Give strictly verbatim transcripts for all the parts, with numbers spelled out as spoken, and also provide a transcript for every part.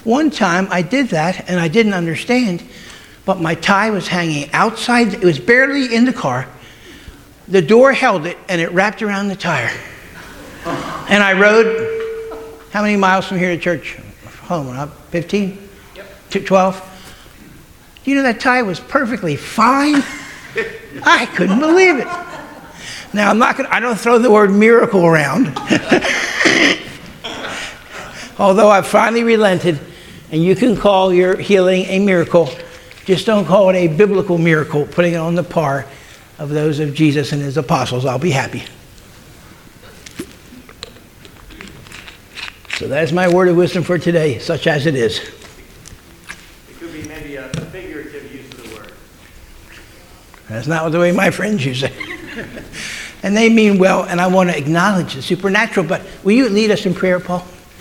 One time I did that and I didn't understand, but my tie was hanging outside. It was barely in the car. The door held it and it wrapped around the tire. And I rode, how many miles from here to church? Home, fifteen? Yep. To twelve? You know, that tie was perfectly fine. I couldn't believe it. Now, I'm not going to, I don't throw the word miracle around. Although I've finally relented, and you can call your healing a miracle, just don't call it a biblical miracle, putting it on the par of those of Jesus and his apostles. I'll be happy. So that is my word of wisdom for today, such as it is. It could be maybe a figurative use of the word. That's not the way my friends use it. And they mean well, and I want to acknowledge the supernatural, but will you lead us in prayer, Paul?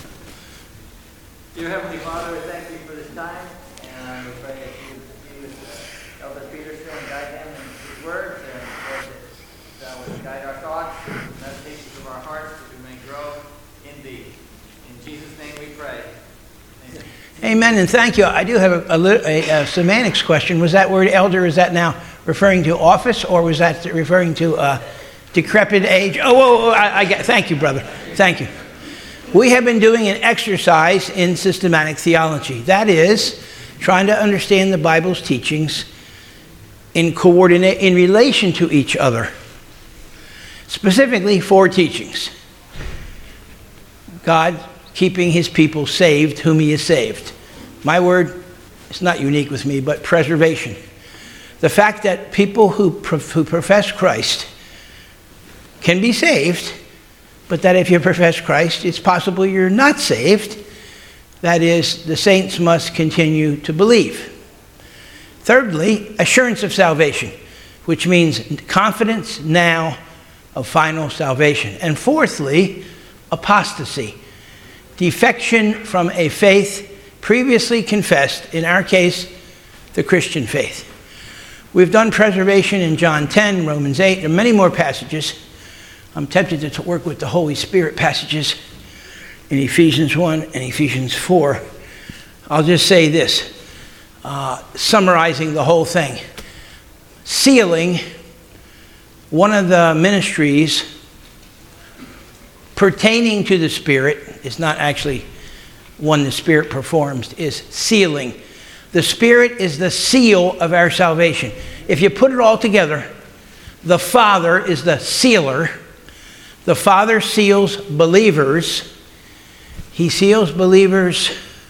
Dear Heavenly Father, we thank you for this time, and we pray that you be with uh, Elder Peterson and guide him in his words, and Lord, that thou would guide our thoughts and meditations of our hearts, that we may grow in thee. In Jesus' name we pray. Amen. Amen, and thank you. I do have a, a, a, a semantics question. Was that word elder, is that now referring to office, or was that referring to uh, decrepit age? Oh, oh, oh I, I get. Thank you, brother. Thank you. We have been doing an exercise in systematic theology. That is, trying to understand the Bible's teachings in coordinate, in relation to each other. Specifically, four teachings. God keeping his people saved, whom he has saved. My word is not unique with me, but preservation. The fact that people who, who profess Christ can be saved, but that if you profess Christ, it's possible you're not saved. That is, the saints must continue to believe. Thirdly, assurance of salvation, which means confidence now of final salvation. And fourthly, apostasy, defection from a faith previously confessed, in our case, the Christian faith. We've done preservation in John ten, Romans eight, and many more passages. I'm tempted to work with the Holy Spirit passages in Ephesians one and Ephesians four. I'll just say this, uh, summarizing the whole thing. Sealing, one of the ministries pertaining to the Spirit, is not actually one the Spirit performs, is sealing. The Spirit is the seal of our salvation. If you put it all together, the Father is the sealer. The Father seals believers. He seals believers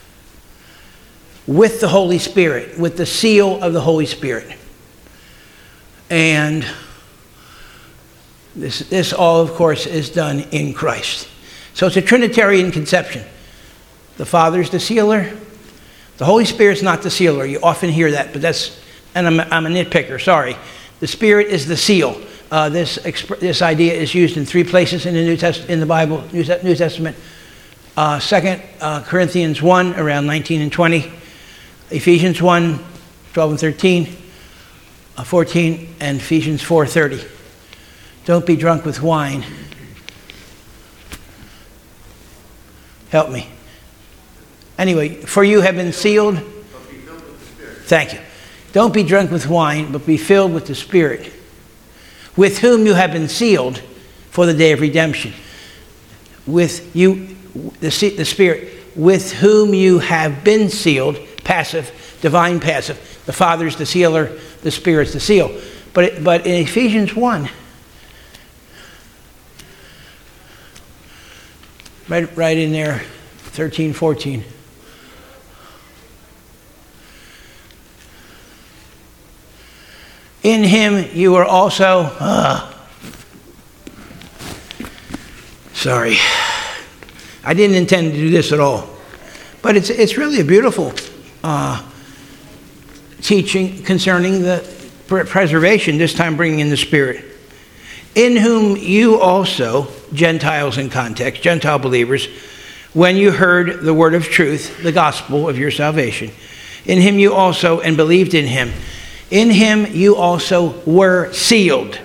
with the Holy Spirit, with the seal of the Holy Spirit. And this, this all, of course, is done in Christ. So it's a Trinitarian conception. The Father's the sealer. The Holy Spirit's not the sealer. You often hear that, but that's, and I'm, I'm a nitpicker, sorry. The Spirit is the seal. Uh, this exp- this idea is used in three places in the New Test- in the Bible, New, Te- New Testament. Uh, Second uh, Corinthians one, around nineteen and twenty. Ephesians one, twelve and thirteen. Uh, fourteen, and Ephesians four, thirty. Don't be drunk with wine. Help me. Anyway, for you have been sealed. But be filled with the Spirit. Thank you. Don't be drunk with wine, but be filled with the Spirit, with whom you have been sealed for the day of redemption. With you, the, the Spirit, with whom you have been sealed, passive, divine passive. The Father's the sealer, the Spirit's the seal. But, it, but in Ephesians one, right, right in there, thirteen, fourteen. In him you are also, uh, sorry, I didn't intend to do this at all, but it's it's really a beautiful uh, teaching concerning the preservation, this time bringing in the Spirit. In whom you also, Gentiles in context, Gentile believers, when you heard the word of truth, the gospel of your salvation, in him you also, and believed in him, in him you also were sealed.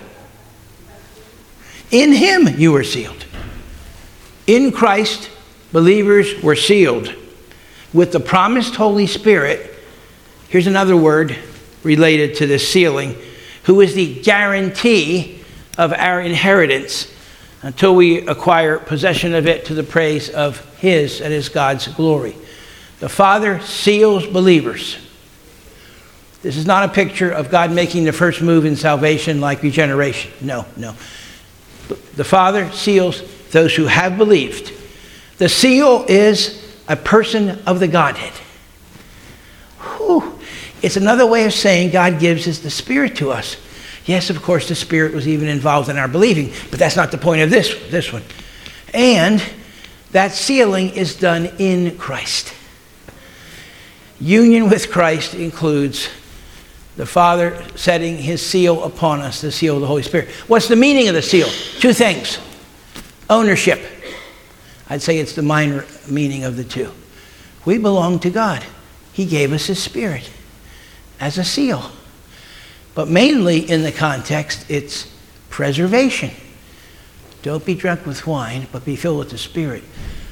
In him you were sealed. In Christ, believers were sealed with the promised Holy Spirit. Here's another word related to this sealing, who is the guarantee of our inheritance until we acquire possession of it to the praise of his, that is God's glory. The Father seals believers. This is not a picture of God making the first move in salvation like regeneration. No, no. The Father seals those who have believed. The seal is a person of the Godhead. Whew. It's another way of saying God gives us the Spirit to us. Yes, of course, the Spirit was even involved in our believing, but that's not the point of this, this one. And that sealing is done in Christ. Union with Christ includes the Father setting his seal upon us, the seal of the Holy Spirit. What's the meaning of the seal? Two things. Ownership. I'd say it's the minor meaning of the two. We belong to God. He gave us his Spirit as a seal. But mainly in the context, it's preservation. Don't be drunk with wine, but be filled with the Spirit.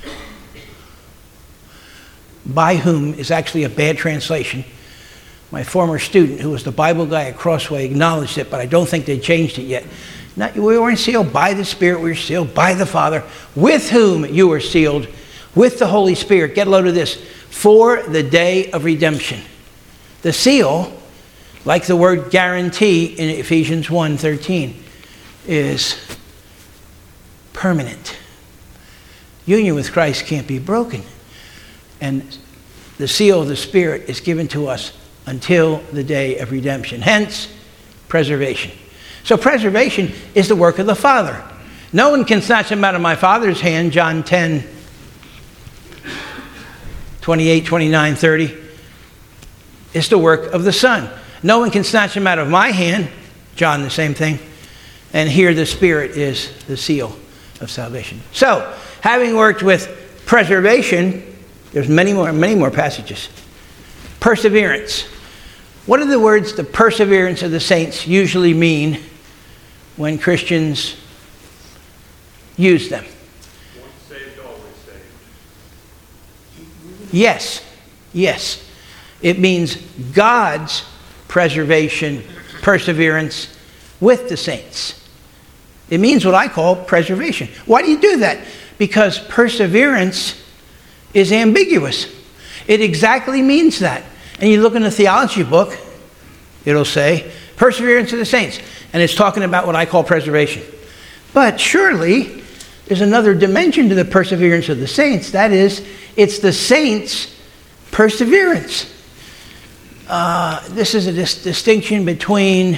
By whom is actually a bad translation. My former student, who was the Bible guy at Crossway, acknowledged it, but I don't think they changed it yet. Not, we weren't sealed by the Spirit, we were sealed by the Father, with whom you were sealed, with the Holy Spirit. Get a load of this. For the day of redemption. The seal, like the word guarantee in Ephesians one thirteen, is permanent. Union with Christ can't be broken. And the seal of the Spirit is given to us until the day of redemption. Hence, preservation. So preservation is the work of the Father. No one can snatch them out of my Father's hand, John ten, twenty-eight, twenty-nine, thirty. It's the work of the Son. No one can snatch them out of my hand, John, the same thing. And here the Spirit is the seal of salvation. So, having worked with preservation, there's many more, many more passages. Perseverance. What do the words, the perseverance of the saints, usually mean when Christians use them? Once saved, always saved. Yes, yes. It means God's preservation, perseverance with the saints. It means what I call preservation. Why do you do that? Because perseverance is ambiguous. It exactly means that. And you look in the theology book, it'll say, perseverance of the saints. And it's talking about what I call preservation. But surely, there's another dimension to the perseverance of the saints. That is, it's the saints' perseverance. Uh, this is a dis- distinction between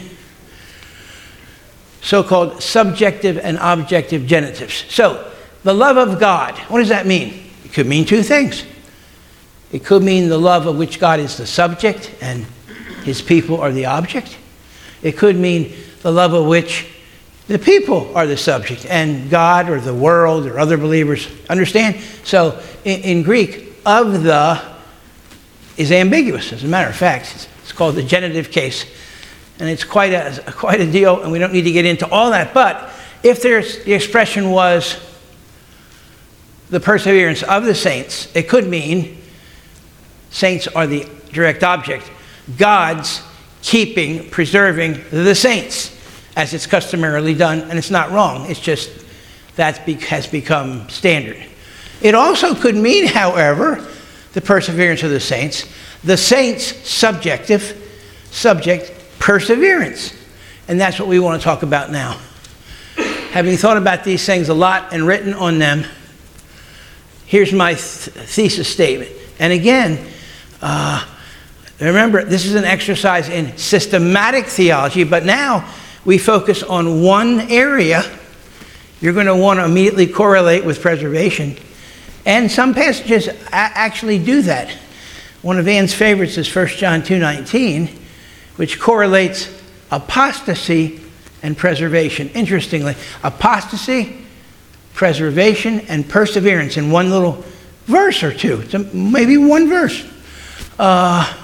so-called subjective and objective genitives. So, the love of God, what does that mean? It could mean two things. It could mean the love of which God is the subject and his people are the object. It could mean the love of which the people are the subject and God or the world or other believers. Understand? So in, in Greek, of the is ambiguous. As a matter of fact, it's called the genitive case. And it's quite a, quite a deal, and we don't need to get into all that. But if there's the expression was the perseverance of the saints, it could mean saints are the direct object. God's keeping, preserving the saints, as it's customarily done, and it's not wrong. It's just that has become standard. It also could mean, however, the perseverance of the saints, the saints' subjective, subject, perseverance. And that's what we want to talk about now. Having thought about these things a lot and written on them, here's my th- thesis statement. And again, uh, remember, this is an exercise in systematic theology, but now we focus on one area. You're going to want to immediately correlate with preservation. And some passages a- actually do that. One of Ann's favorites is First John two nineteen, which correlates apostasy and preservation. Interestingly, apostasy, preservation, and perseverance in one little verse or two. It's a, maybe one verse. Uh,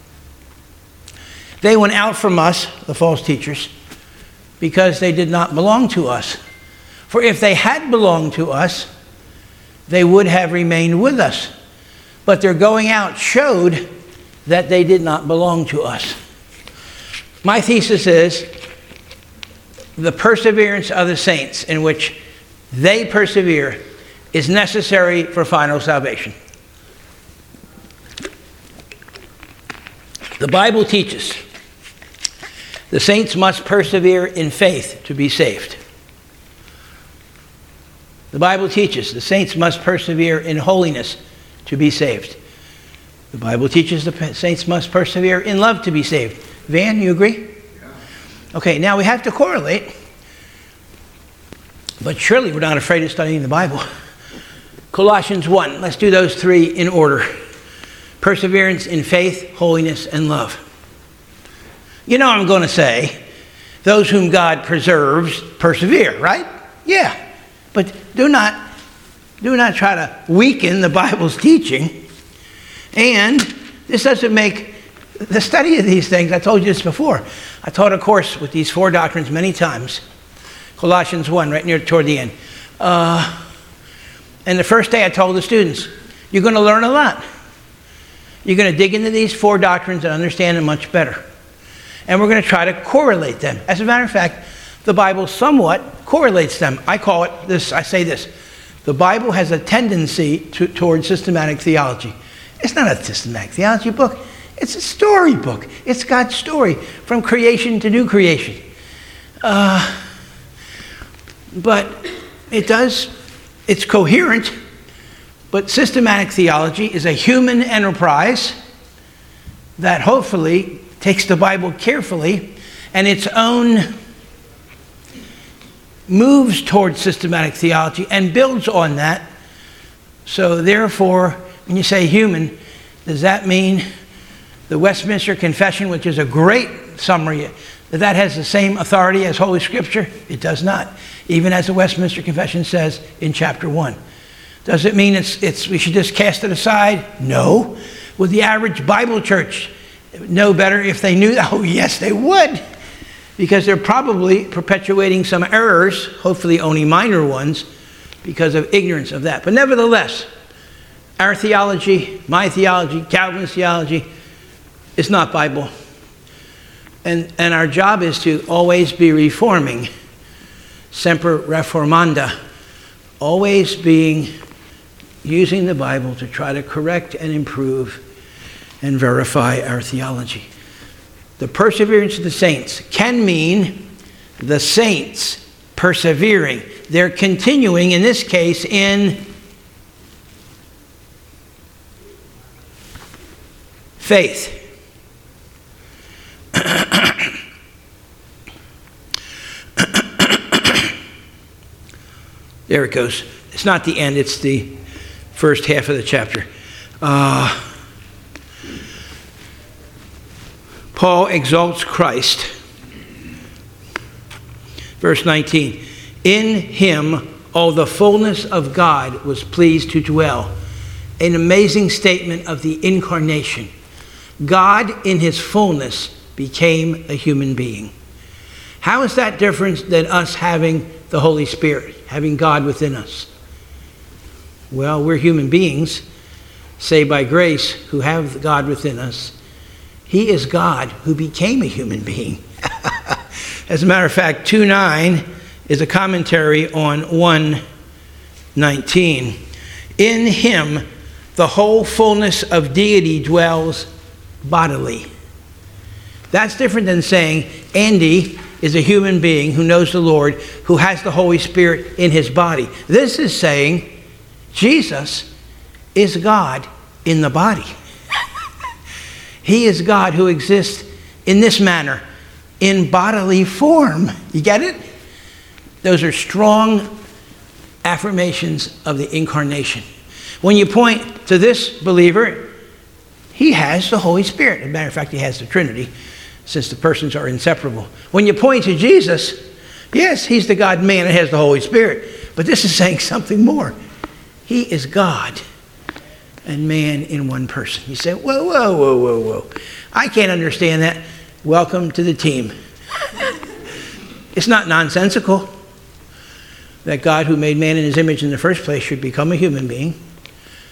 they went out from us, the false teachers, because they did not belong to us. For if they had belonged to us, they would have remained with us. but their going out showed that they did not belong to us. My thesis is the perseverance of the saints in which they persevere is necessary for final salvation. The Bible teaches the saints must persevere in faith to be saved. The Bible teaches the saints must persevere in holiness to be saved. The Bible teaches the saints must persevere in love to be saved. Van, you agree? Yeah. Okay, now we have to correlate, but surely we're not afraid of studying the Bible. Colossians one, let's do those three in order. Perseverance in faith, holiness, and love. You know I'm going to say, those whom God preserves persevere, right? Yeah. But do not, do not try to weaken the Bible's teaching. And this doesn't make the study of these things, I told you this before. I taught a course with these four doctrines many times. Colossians one, right near toward the end. Uh, and the first day I told the students, you're going to learn a lot. You're going to dig into these four doctrines and understand them much better. And we're going to try to correlate them. As a matter of fact, the Bible somewhat correlates them. I call it this, I say this, the Bible has a tendency to, toward systematic theology. It's not a systematic theology book. It's a story book. It's God's story from creation to new creation. Uh, but it does, it's coherent, but systematic theology is a human enterprise that hopefully takes the Bible carefully and its own moves towards systematic theology and builds on that. So therefore, when you say human, does that mean the Westminster Confession, which is a great summary, that that has the same authority as Holy Scripture? It does not. Even as the Westminster Confession says in chapter one. Does it mean it's, it's we should just cast it aside? No. Would the average Bible church know better if they knew that? Oh, yes, they would. Because they're probably perpetuating some errors, hopefully only minor ones, because of ignorance of that. But nevertheless, our theology, my theology, Calvin's theology, is not Bible. And, and our job is to always be reforming, semper reformanda, always being, using the Bible to try to correct and improve and verify our theology. The perseverance of the saints can mean the saints persevering. They're continuing, in this case, in faith. There it goes. It's not the end, it's the first half of the chapter. Uh, Paul exalts Christ. Verse nineteen. In him all the fullness of God was pleased to dwell. An amazing statement of the incarnation. God in his fullness became a human being. How is that different than us having the Holy Spirit, having God within us? Well, we're human beings, saved by grace, who have God within us. He is God who became a human being. As a matter of fact, two nine is a commentary on one nineteen. In him, the whole fullness of deity dwells bodily. That's different than saying Andy is a human being who knows the Lord, who has the Holy Spirit in his body. This is saying Jesus is God in the body. He is God who exists in this manner, in bodily form. You get it? Those are strong affirmations of the incarnation. When you point to this believer, he has the Holy Spirit. As a matter of fact, he has the Trinity, since the persons are inseparable. When you point to Jesus, yes, he's the God-man that has the Holy Spirit. But this is saying something more. He is God and man in one person. You say, whoa, whoa, whoa, whoa, whoa. I can't understand that. Welcome to the team. It's not nonsensical that God, who made man in his image in the first place, should become a human being.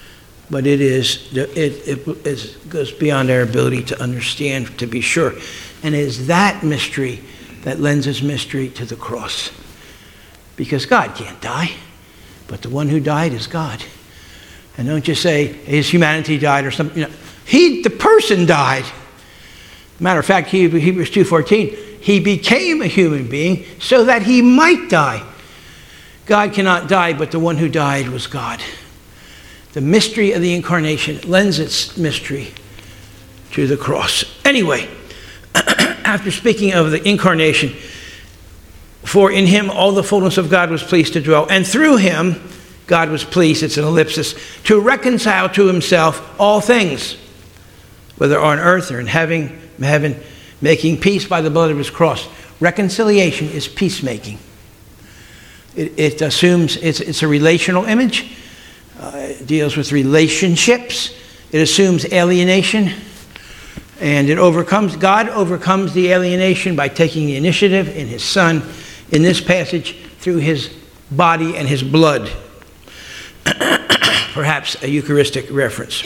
but it is it, it is, goes beyond our ability to understand, to be sure. And it is that mystery that lends its mystery to the cross. Because God can't die, but the one who died is God. And don't just say his humanity died or something. You know, he, the person died. Matter of fact, Hebrews two fourteen, he became a human being so that he might die. God cannot die, but the one who died was God. The mystery of the incarnation lends its mystery to the cross. Anyway, after speaking of the incarnation, for in him all the fullness of God was pleased to dwell, and through him God was pleased, it's an ellipsis, to reconcile to himself all things, whether on earth or in heaven, heaven, making peace by the blood of his cross. Reconciliation is peacemaking. It, it assumes it's, it's a relational image. Uh, it deals with relationships. It assumes alienation. And it overcomes, God overcomes the alienation by taking the initiative in his Son, in this passage, through his body and his blood. Perhaps a Eucharistic reference.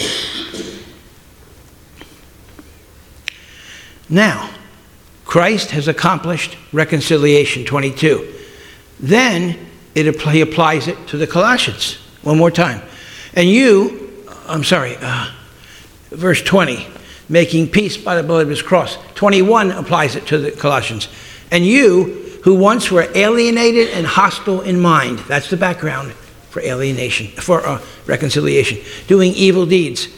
Now, Christ has accomplished reconciliation, twenty-two. Then it, he applies it to the Colossians. One more time. And you, I'm sorry, uh, verse twenty, making peace by the blood of his cross. twenty-one applies it to the Colossians. And you, who once were alienated and hostile in mind, that's the background for alienation, for uh, reconciliation, doing evil deeds.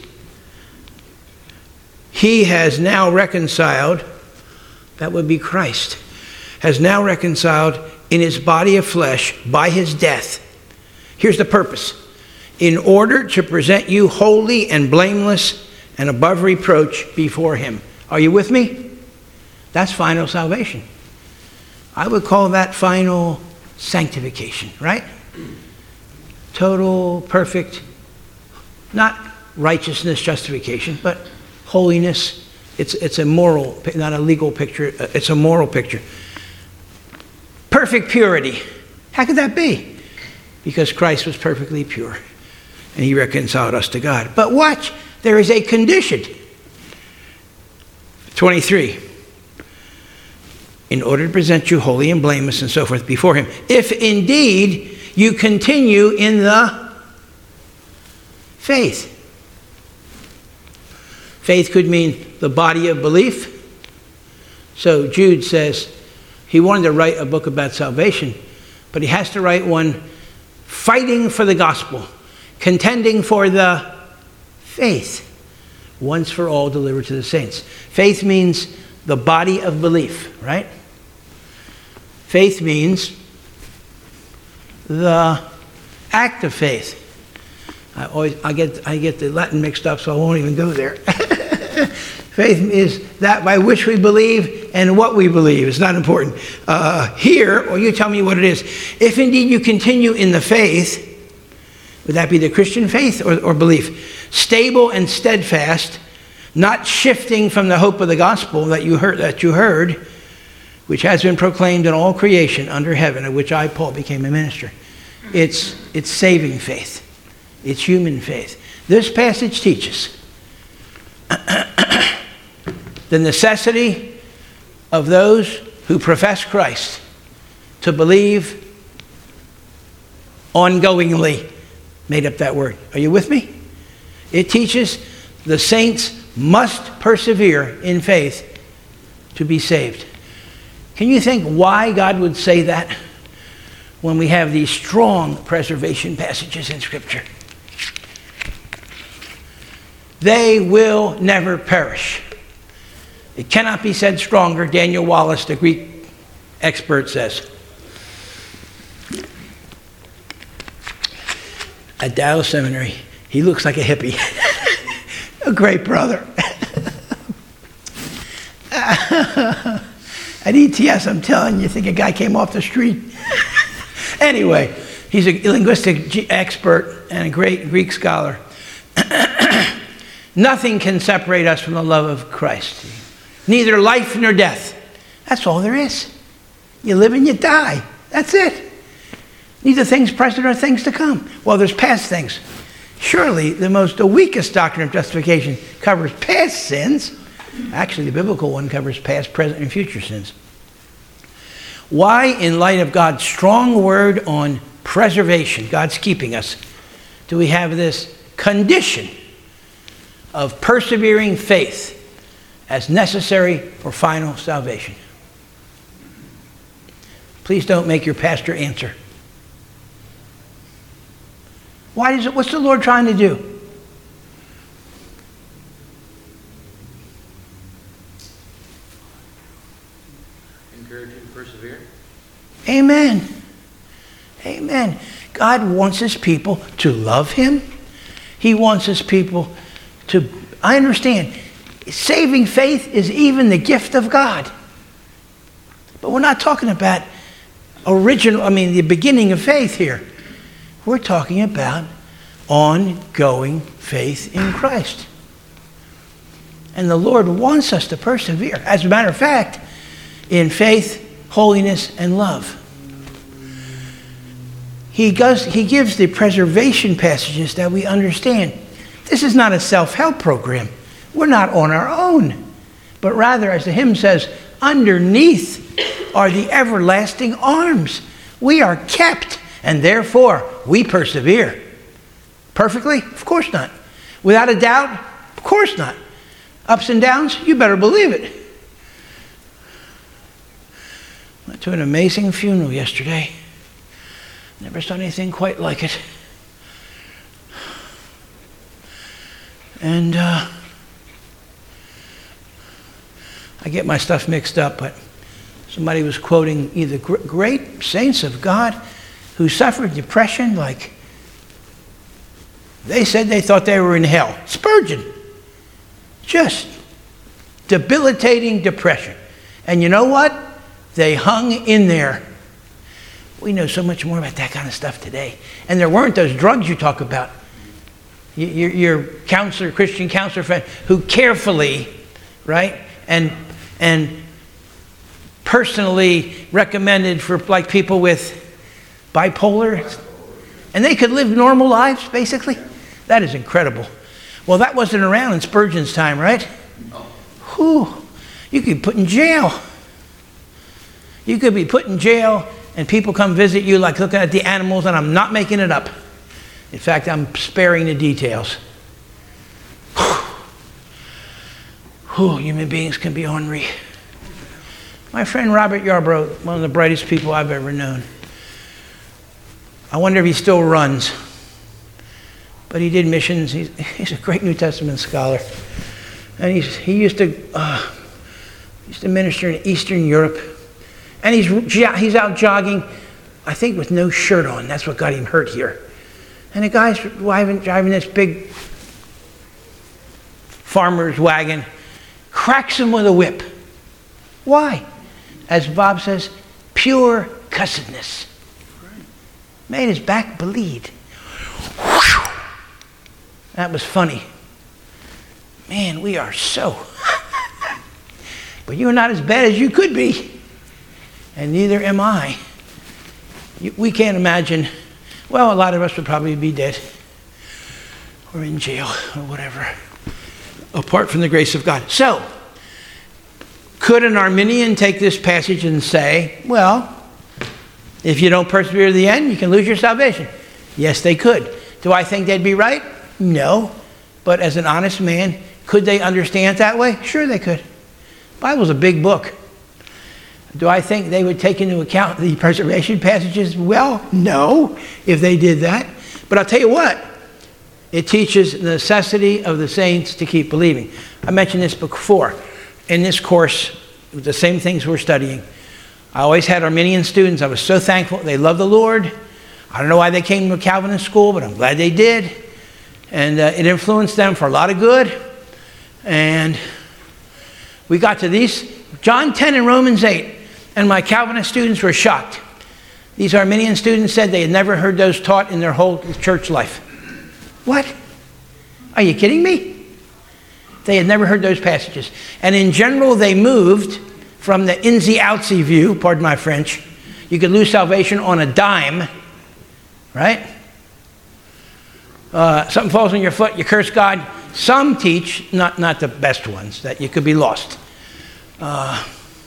He has now reconciled, that would be Christ, has now reconciled in his body of flesh by his death. Here's the purpose. In order to present you holy and blameless and above reproach before him. Are you with me? That's final salvation. I would call that final sanctification, right? Total, perfect, not righteousness, justification, but holiness. It's, it's a moral, not a legal picture. It's a moral picture. Perfect purity. How could that be? Because Christ was perfectly pure. And he reconciled us to God. But watch, there is a condition. twenty-three. In order to present you holy and blameless and so forth before him. If indeed you continue in the faith. Faith could mean the body of belief. So Jude says he wanted to write a book about salvation, but he has to write one fighting for the gospel, contending for the faith, once for all delivered to the saints. Faith means the body of belief, right? Faith means the act of faith. I always I get I get the Latin mixed up, so I won't even go there. Faith is that by which we believe and what we believe. It's not important. Uh, here, or you tell me what it is. If indeed you continue in the faith, would that be the Christian faith or, or belief? Stable and steadfast, not shifting from the hope of the gospel that you heard, that you heard, which has been proclaimed in all creation under heaven, of which I, Paul, became a minister. It's, it's saving faith. It's human faith. This passage teaches the necessity of those who profess Christ to believe ongoingly. Made up that word. Are you with me? It teaches the saints must persevere in faith to be saved. Can you think why God would say that when we have these strong preservation passages in Scripture? They will never perish. It cannot be said stronger. Daniel Wallace, the Greek expert, says. At Dallas Seminary, he looks like a hippie. A great brother. At E T S, I'm telling you, you think a guy came off the street. Anyway, he's a linguistic expert and a great Greek scholar. Nothing can separate us from the love of Christ. Neither life nor death. That's all there is. You live and you die. That's it. Neither things present nor things to come. Well, there's past things. Surely the most, the weakest doctrine of justification covers past sins. Actually, the biblical one covers past, present, and future sins. Why, in light of God's strong word on preservation, God's keeping us, do we have this condition of persevering faith as necessary for final salvation? Please don't make your pastor answer. Why is it? What's the Lord trying to do? Encourage you to persevere. Amen. Amen. God wants his people to love him. He wants his people to, I understand, saving faith is even the gift of God. But we're not talking about original, I mean, the beginning of faith here. We're talking about ongoing faith in Christ. And the Lord wants us to persevere. As a matter of fact, in faith, holiness, and love. He, does, he gives the preservation passages that we understand. This is not a self-help program. We're not on our own. But rather, as the hymn says, underneath are the everlasting arms. We are kept, and therefore we persevere. Perfectly? Of course not. Without a doubt? Of course not. Ups and downs? You better believe it. Went to an amazing funeral yesterday. Never saw anything quite like it. And uh, I get my stuff mixed up, but somebody was quoting either great saints of God who suffered depression, like they said they thought they were in hell. Spurgeon. Just debilitating depression. And you know what? They hung in there. We know so much more about that kind of stuff today. And there weren't those drugs you talk about. Your, your counselor, Christian counselor friend, who carefully, right, and and personally recommended for like people with bipolar, and they could live normal lives, basically. That is incredible. Well, that wasn't around in Spurgeon's time, right? Whew. You could be put in jail. You could be put in jail, and people come visit you like looking at the animals, and I'm not making it up. In fact, I'm sparing the details. Whew, human beings can be ornery. My friend Robert Yarbrough, one of the brightest people I've ever known. I wonder if he still runs. But he did missions. He's, he's a great New Testament scholar. And he's, he used to, uh, used to minister in Eastern Europe. And he's, he's out jogging, I think with no shirt on. That's what got him hurt here. And the guy's driving, driving this big farmer's wagon, cracks him with a whip. Why? As Bob says, pure cussedness. Made his back bleed. Whew. That was funny. Man, we are so. But you're not as bad as you could be. And neither am I. We can't imagine. Well, a lot of us would probably be dead or in jail or whatever, apart from the grace of God. So, could an Arminian take this passage and say, well, if you don't persevere to the end, you can lose your salvation? Yes, they could. Do I think they'd be right? No. But as an honest man, could they understand it that way? Sure they could. The Bible's a big book. Do I think they would take into account the preservation passages? Well, no, if they did that. But I'll tell you what, it teaches the necessity of the saints to keep believing. I mentioned this before. In this course, the same things we're studying. I always had Arminian students. I was so thankful. They love the Lord. I don't know why they came to a Calvinist school, but I'm glad they did. And uh, it influenced them for a lot of good. And we got to these, John ten and Romans eight. And my Calvinist students were shocked. These Arminian students said they had never heard those taught in their whole church life. What? Are you kidding me? They had never heard those passages. And in general, they moved from the insy-outsy view, pardon my French. You could lose salvation on a dime, right? Uh, something falls on your foot, you curse God. Some teach, not, not the best ones, that you could be lost. Uh,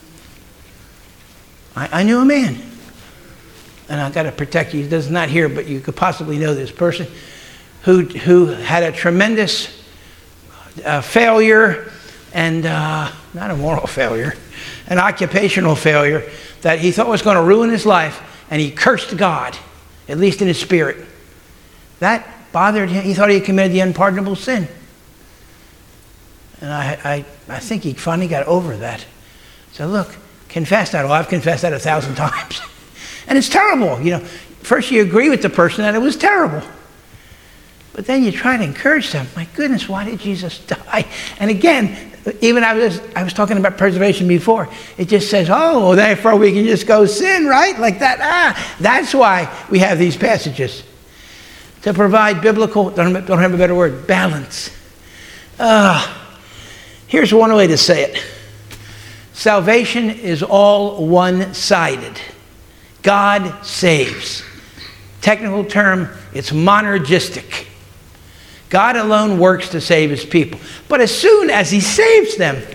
I, I knew a man, and I've got to protect you. He does not hear, but you could possibly know this person who, who had a tremendous uh, failure, and uh, not a moral failure, an occupational failure that he thought was going to ruin his life, and he cursed God, at least in his spirit. That bothered him. He thought he had committed the unpardonable sin. And I, I, I think he finally got over that. So look, confess that. Oh, I've confessed that a thousand times. And it's terrible. You know, first you agree with the person that it was terrible. But then you try to encourage them. My goodness, why did Jesus die? And again, even I was I was talking about preservation before. It just says, oh, well, therefore we can just go sin, right? Like that. Ah, that's why we have these passages. To provide biblical, don't, don't have a better word, balance. Uh, here's one way to say it. Salvation is all one-sided. God saves. Technical term, it's monergistic. God alone works to save his people. But as soon as he saves them,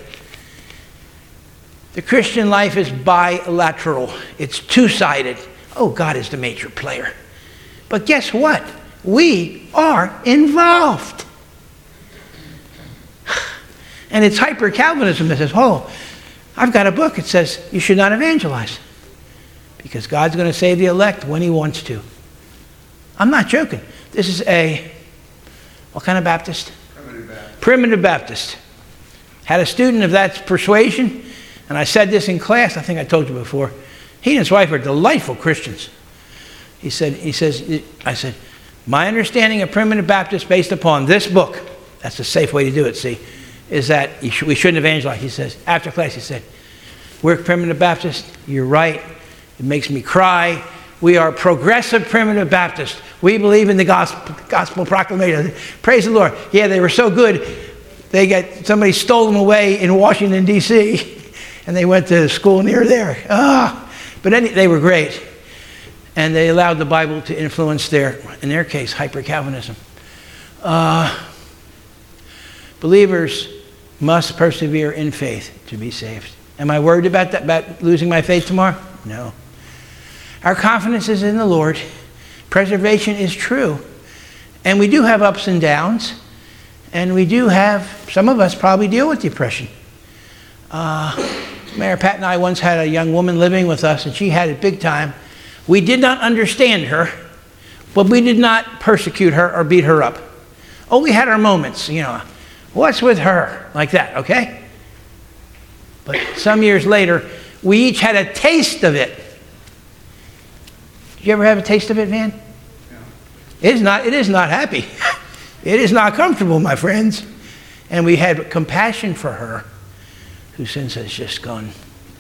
the Christian life is bilateral. It's two-sided. Oh, God is the major player. But guess what? We are involved. And it's hyper-Calvinism that says, oh, I've got a book. It says you should not evangelize because God's going to save the elect when he wants to. I'm not joking. This is a, what kind of Baptist? Primitive Baptist. Primitive Baptist. Had a student of that persuasion, and I said this in class, I think I told you before. He and his wife are delightful Christians. He said, he says, I said, my understanding of primitive Baptist based upon this book, that's a safe way to do it, see, is that you sh- we shouldn't evangelize. He says, after class, he said, we're primitive Baptist. You're right. It makes me cry. We are progressive primitive Baptist. We believe in the gospel, gospel proclamation. Praise the Lord. Yeah, they were so good. They got, somebody stole them away in Washington, D C, and they went to school near there. Ah, but any, they were great. And they allowed the Bible to influence their, in their case, hyper-Calvinism. Uh, believers must persevere in faith to be saved. Am I worried about that, about losing my faith tomorrow? No. Our confidence is in the Lord. Preservation is true. And we do have ups and downs. And we do have, some of us probably deal with depression. Uh, Mayor Pat and I once had a young woman living with us, and she had it big time. We did not understand her, but we did not persecute her or beat her up. Oh, we had our moments, you know. What's with her? Like that, okay? But some years later, we each had a taste of it. Did you ever have a taste of it, Van? Yeah. It is not, it is not happy. It is not comfortable, my friends. And we had compassion for her, who since has just gone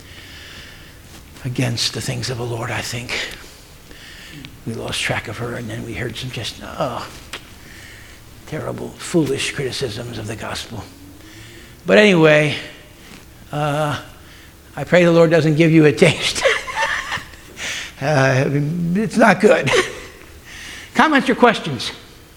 against the things of the Lord, I think. We lost track of her, and then we heard some just, oh, terrible, foolish criticisms of the gospel. But anyway, uh, I pray the Lord doesn't give you a taste. uh, it's not good. Comments or questions?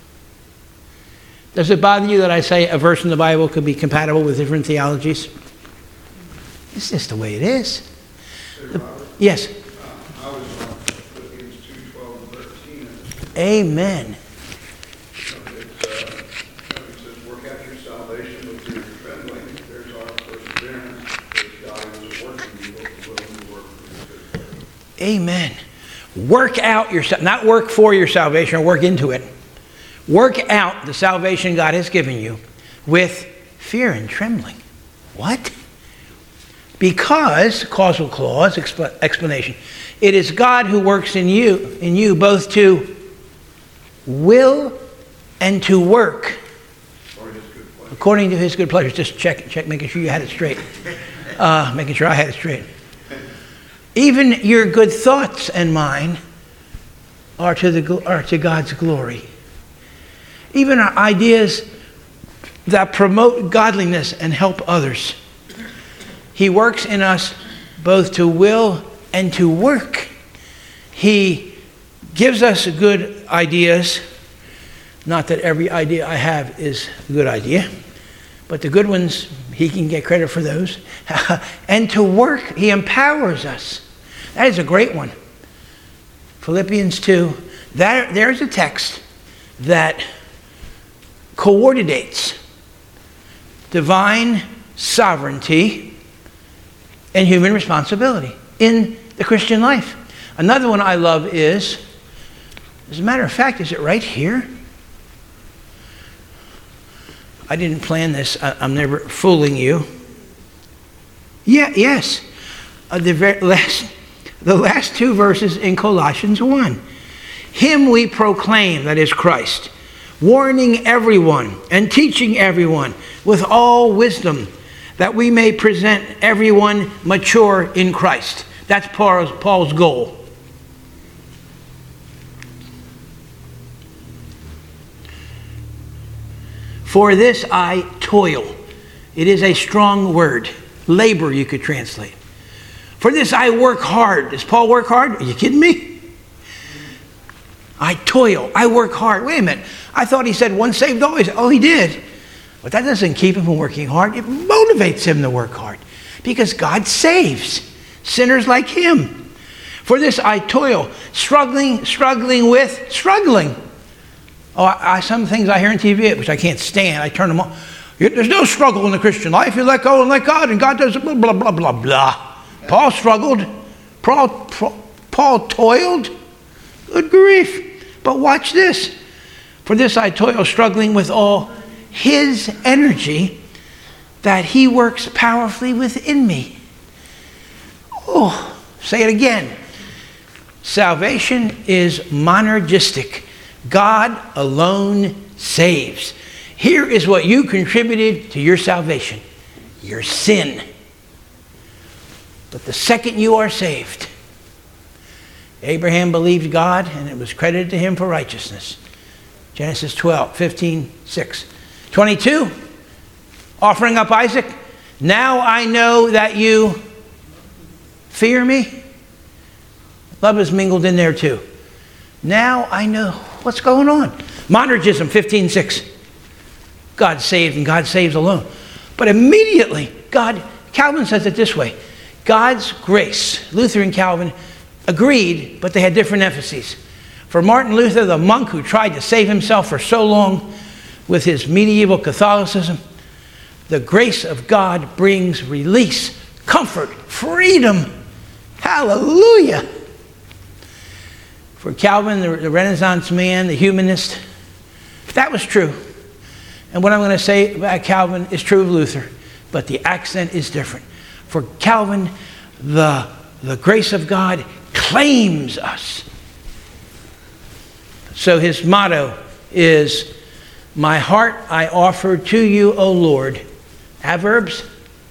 Does it bother you that I say a verse in the Bible could be compatible with different theologies? It's just the way it is. The, yes? Uh, I was on Philippians two, twelve, and thirteen. Amen. So it's, uh, it says, work out your salvation with fear and trembling. There's our perseverance. There's God who is working you, both will and work for his good pleasure. Amen. Work out your, not work for your salvation or work into it. Work out the salvation God has given you with fear and trembling. What? Because, causal clause, expl- explanation, it is God who works in you, in you both to will and to work according to his good pleasure. Just check, check, making sure you had it straight. Uh, making sure I had it straight. Even your good thoughts and mine are to the are to God's glory. Even our ideas that promote godliness and help others. He works in us both to will and to work. He gives us good ideas Not that every idea I have is a good idea, but the good ones, he can get credit for those. And to work, he empowers us. That is a great one. Philippians two, that, there's a text that coordinates divine sovereignty and human responsibility in the Christian life. Another one I love is, as a matter of fact, is it right here? I didn't plan this. I, I'm never fooling you. Yeah, yes. Uh, the very last, the last two verses in Colossians one. Him we proclaim, that is Christ, warning everyone and teaching everyone with all wisdom, that we may present everyone mature in Christ. That's Paul's, Paul's goal. For this I toil. It is a strong word. Labor, you could translate. For this I work hard. Does Paul work hard? Are you kidding me? I toil. I work hard. Wait a minute. I thought he said once saved, always. Oh, he did. But that doesn't keep him from working hard. It motivates him to work hard. Because God saves sinners like him. For this I toil. Struggling, struggling with, struggling. Oh, I, I, some things I hear on T V, which I can't stand, I turn them off. There's no struggle in the Christian life. You let go and let God, and God does blah, blah, blah, blah, blah. Paul struggled. Paul, Paul toiled. Good grief. But watch this. For this I toil, struggling with all his energy, that he works powerfully within me. Oh, say it again. Salvation is monergistic. God alone saves. Here is what you contributed to your salvation. Your sin. But the second you are saved, Abraham believed God and it was credited to him for righteousness. Genesis twelve, fifteen, six. twenty-two, offering up Isaac. Now I know that you fear me. Love is mingled in there too. Now I know what's going on. Monergism, fifteen six. God saved and God saves alone. But immediately, God, Calvin says it this way. God's grace, Luther and Calvin agreed, but they had different emphases. For Martin Luther, the monk who tried to save himself for so long with his medieval Catholicism, the grace of God brings release, comfort, freedom. Hallelujah. For Calvin, the, the Renaissance man, the humanist, that was true. And what I'm going to say about Calvin is true of Luther, but the accent is different. For Calvin, the, the grace of God claims us. So his motto is, my heart I offer to you, O Lord, adverbs,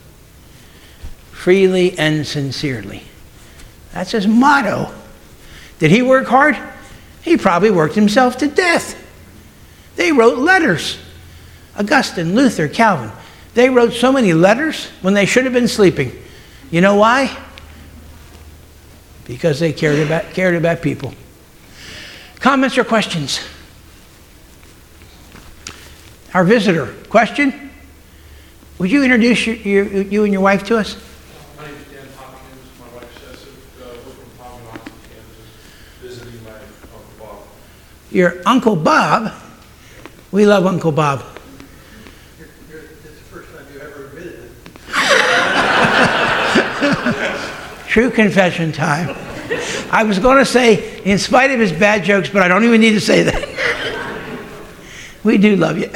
freely and sincerely. That's his motto. Did he work hard? He probably worked himself to death. They wrote letters. Augustine, Luther, Calvin. They wrote so many letters when they should have been sleeping. You know why? Because they cared about, cared about people. Comments or questions? Our visitor, question? Would you introduce your, your, you and your wife to us? My name is Dan Hopkins. My wife Jessica. Uh, we're from Providence, Kansas, visiting my Uncle Bob. Your Uncle Bob? We love Uncle Bob. You're, you're, this is the first time you ever admitted it. True confession time. I was going to say, in spite of his bad jokes, but I don't even need to say that. We do love you.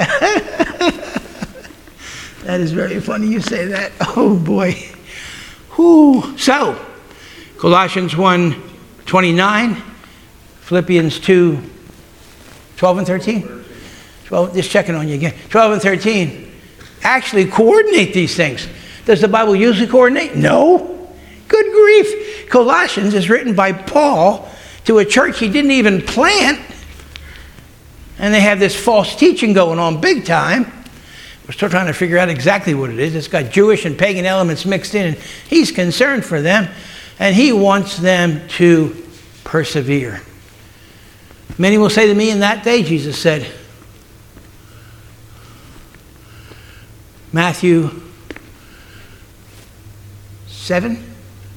That is very funny you say that. Oh, boy. Whew. So, Colossians one twenty-nine, Philippians two twelve and thirteen. twelve, just checking on you again. twelve and thirteen. Actually coordinate these things. Does the Bible usually coordinate? No. Good grief. Colossians is written by Paul to a church he didn't even plant. And they have this false teaching going on big time. We're still trying to figure out exactly what it is. It's got Jewish and pagan elements mixed in. And he's concerned for them. And he wants them to persevere. Many will say to me in that day, Jesus said, Matthew seven.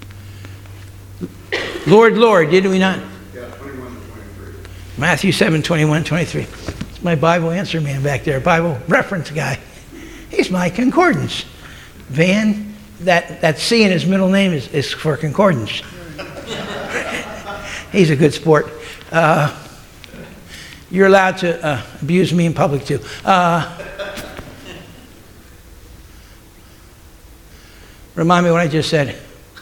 Lord, Lord, did we not? Yeah, twenty-one to twenty-three. Matthew seven, twenty-one, twenty-three. It's my Bible answer man back there, Bible reference guy. He's my concordance. Van, that, that C in his middle name is, is for concordance. He's a good sport. Uh, you're allowed to uh, abuse me in public too. Uh, remind me what I just said.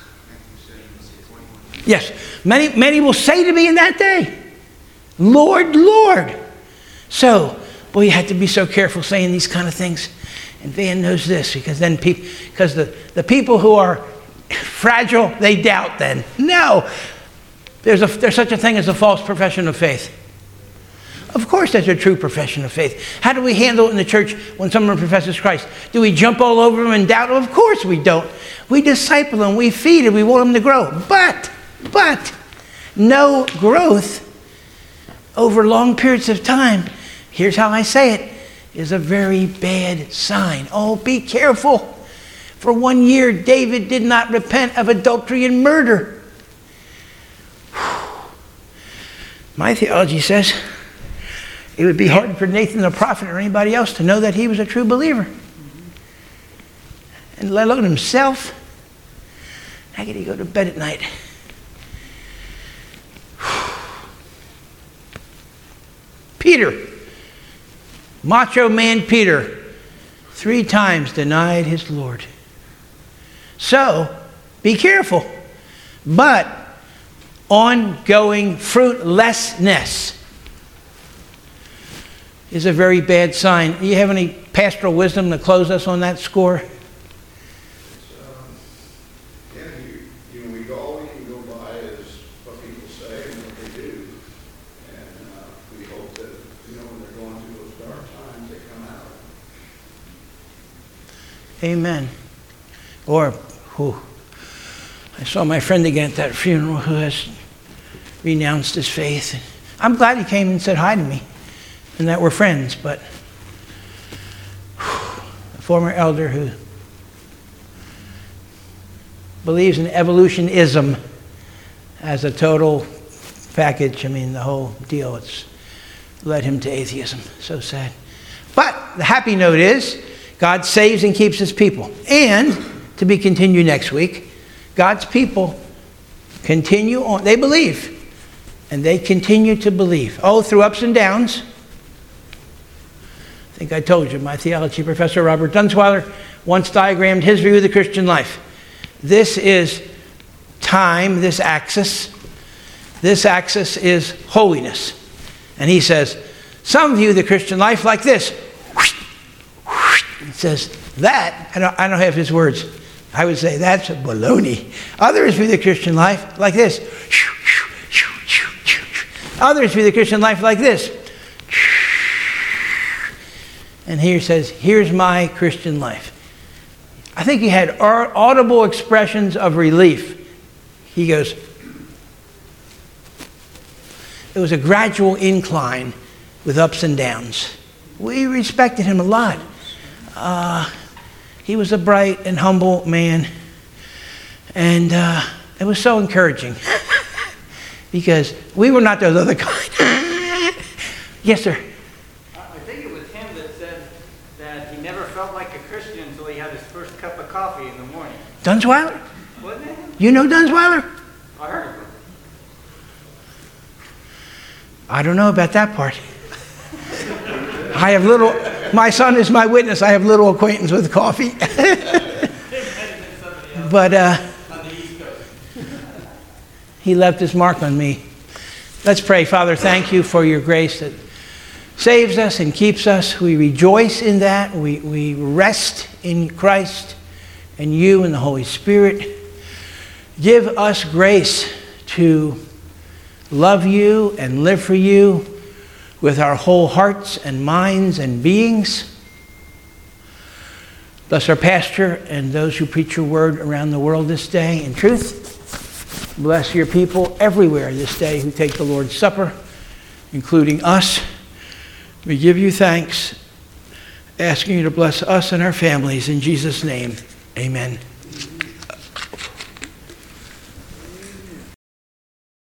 Yes, many, many will say to me in that day, Lord, Lord. So, boy, you have to be so careful saying these kind of things. And Van knows this, because then people, because the, the people who are fragile, they doubt then. No, there's, a, there's such a thing as a false profession of faith. Of course there's a true profession of faith. How do we handle it in the church when someone professes Christ? Do we jump all over them and doubt them? Of course we don't. We disciple them, we feed them, we want them to grow. But, but, no growth over long periods of time, here's how I say it, is a very bad sign. Oh, be careful. For one year, David did not repent of adultery and murder. My theology says it would be hard for Nathan the prophet or anybody else to know that he was a true believer. And let alone himself. How could he go to bed at night? Peter, macho man Peter, three times denied his Lord. So, be careful. But, ongoing fruitlessness is a very bad sign. Do you have any pastoral wisdom to close us on that score? It's, um, yeah, you, you know, we go, all we can go by is what people say and what they do. And uh, we hope that, you know, when they're going through those dark times, they come out. Amen. Or, whew, I saw my friend again at that funeral who has renounced his faith. I'm glad he came and said hi to me and that we're friends, but whew, a former elder who believes in evolutionism as a total package, I mean, the whole deal, it's led him to atheism. So sad. But the happy note is God saves and keeps his people. And, to be continued next week, God's people continue on. They believe. And they continue to believe. Oh, through ups and downs. I think I told you, my theology professor, Robert Dunsweiler, once diagrammed his view of the Christian life. This is time, this axis. This axis is holiness. And he says, some view the Christian life like this. It says, that, I don't, I don't have his words. I would say that's a baloney. Others view the Christian life like this. Others view the Christian life like this. And here says, here's my Christian life. I think he had audible expressions of relief. He goes, it was a gradual incline with ups and downs. We respected him a lot. Uh, he was a bright and humble man. And uh, it was so encouraging. Because we were not those other kind. Yes, sir. I think it was him that said that he never felt like a Christian until he had his first cup of coffee in the morning. Dunsweiler? Wasn't it him? You know Dunsweiler? I heard of him. I don't know about that part. I have little, my son is my witness, I have little acquaintance with coffee. But uh, he left his mark on me. Let's pray. Father, thank you for your grace that saves us and keeps us. We rejoice in that. We, we rest in Christ and you and the Holy Spirit. Give us grace to love you and live for you with our whole hearts and minds and beings. Bless our pastor and those who preach your word around the world this day in truth. Bless your people everywhere this day who take the Lord's Supper, including us. We give you thanks asking you to bless us and our families. In Jesus' name, amen.